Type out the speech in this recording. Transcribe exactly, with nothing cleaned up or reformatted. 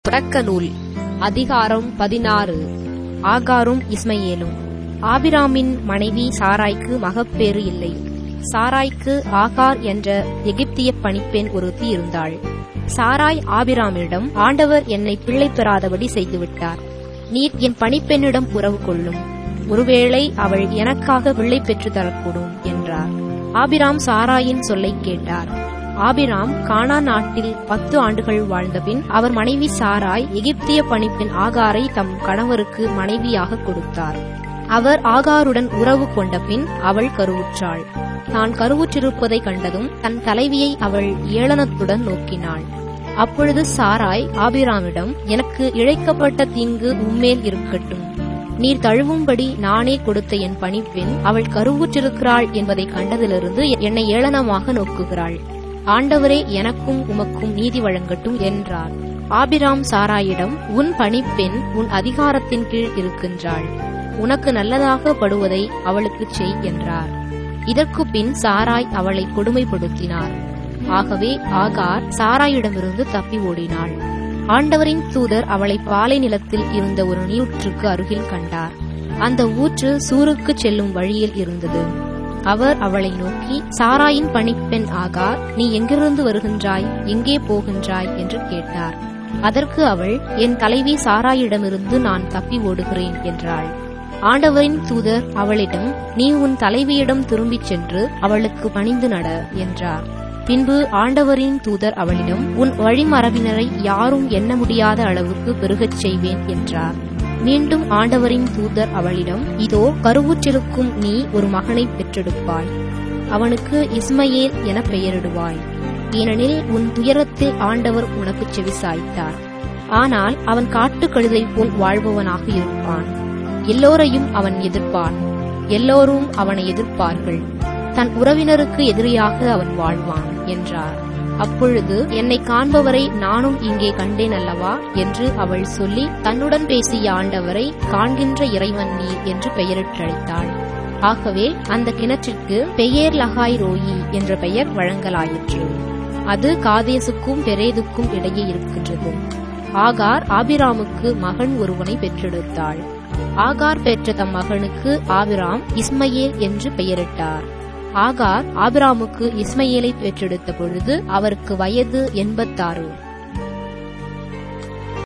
தொடக்க நூல் அதிகாரம் பதினாறு. ஆகாரும் இஸ்மயேலும். ஆபிராமின் மனைவி சாராய்க்கு மகப்பேறு இல்லை. சாராய்க்கு ஆகார் என்ற எகிப்திய பணிப்பெண் ஒருத்தி இருந்தாள். சாராய் ஆபிராமிடம், ஆண்டவர் என்னை பிள்ளை பெறாதபடி செய்துவிட்டார். நீர் என் பணிப்பெண்ணிடம் உறவு கொள்ளும். ஒருவேளை அவள் எனக்காக பிள்ளை பெற்று தரக்கூடும் என்றார். ஆபிராம் சாராயின் சொல்லை கேட்டார். ஆபிராம் கானான் நாட்டில் பத்து ஆண்டுகள் வாழ்ந்தபின் அவர் மனைவி சாராய் எகிப்திய பணிப்பெண் ஆகாரை தம் கணவருக்கு மனைவியாக கொடுத்தார். அவர் ஆகாருடன் உறவு கொண்ட பின் அவள் கருவுற்றாள். தான் கருவுற்றிருப்பதை கண்டதும் தன் தலைவியை அவள் ஏளனத்துடன் நோக்கினாள். அப்பொழுது சாராய் ஆபிராமிடம், எனக்கு இழைக்கப்பட்ட தீங்கு உம்மேல் இருக்கட்டும். நீர் தழுவும்படி நானே கொடுத்த என் பணிப்பெண் அவள் கருவுற்றிருக்கிறாள் என்பதை கண்டதிலிருந்து என்னை ஏளனமாக நோக்குகிறாள். ஆண்டவரே எனக்கும் உமக்கும் நீதி வழங்கட்டும் என்றார். ஆபிராம் சாராயிடம், உன் பணிப்பெண் உன் அதிகாரத்தின் கீழ் இருக்கின்றாள். உனக்கு நல்லதாக படுவதை அவளுக்குச் செய் என்றார். இதற்கு பின் சாராய் அவளை கொடுமைப்படுத்தினார். ஆகவே ஆகார் சாராயிடமிருந்து தப்பி ஓடினாள். ஆண்டவரின் தூதர் அவளை பாலை நிலத்தில் இருந்த ஒரு நீரூற்றுக்கு அருகில் கண்டார். அந்த ஊற்று சூருக்கு செல்லும் வழியில் இருந்தது. அவர் அவளை நோக்கி, சாராயின் பணிப்பெண் ஆகார், நீ எங்கிருந்து வருகின்றாய், எங்கே போகின்றாய் என்று கேட்டார். அதற்கு அவள், என் தலைவி சாராயிடமிருந்து நான் தப்பி ஓடுகிறேன் என்றாள். ஆண்டவரின் தூதர் அவளிடம், நீ உன் தலைவியிடம் திரும்பிச் சென்று அவளுக்கு பணிந்து நட என்றார். பின்பு ஆண்டவரின் தூதர் அவளிடம், உன் வழிமரபினரை யாரும் எண்ண முடியாத அளவுக்கு பெருகச் செய்வேன் என்றார். மீண்டும் ஆண்டவரின் தூதர் அவளிடம், இதோ கருவுற்றிருக்கும் நீ ஒரு மகனை பெற்றெடுப்பாய். அவனுக்கு இஸ்மயேல் என பெயரிடுவாய். ஏனெனில் உன் துயரத்தில் ஆண்டவர் உனக்கு செவிசாய்த்தார். ஆனால் அவன் காட்டுக் கழுதை போல் வாழ்பவனாக இருப்பான். எல்லோரையும் அவன் எதிர்ப்பான். எல்லோரும் அவனை எதிர்ப்பார்கள். தன் உறவினருக்கு எதிரியாக அவன் வாழ்வான் என்றார். அப்பொழுது, என்னை காண்பவரை நானும் இங்கே கண்டேன் அல்லவா என்று அவள் சொல்லி, தன்னுடன் பேசிய ஆண்டவரை காண்கின்ற இறைவன் நீர் என்று பெயரிட்டழைத்தாள். ஆகவே அந்த கிணற்றிற்கு பெயர் லகாய் ரோயி என்ற பெயர் வழங்கலாயிற்று. அது காதேசுக்கும் பெரேதுக்கும் இடையே இருக்கின்றது. ஆகார் ஆபிராமுக்கு மகன் ஒருவனை பெற்றெடுத்தாள். ஆகார் பெற்ற தம் மகனுக்கு ஆபிராம் இஸ்மயேல் என்று பெயரிட்டார். ஆகார் ஆபிராமுக்கு இஸ்மயேலை பெற்றெடுத்த பொழுது அவருக்கு வயது எண்பத்தாறு.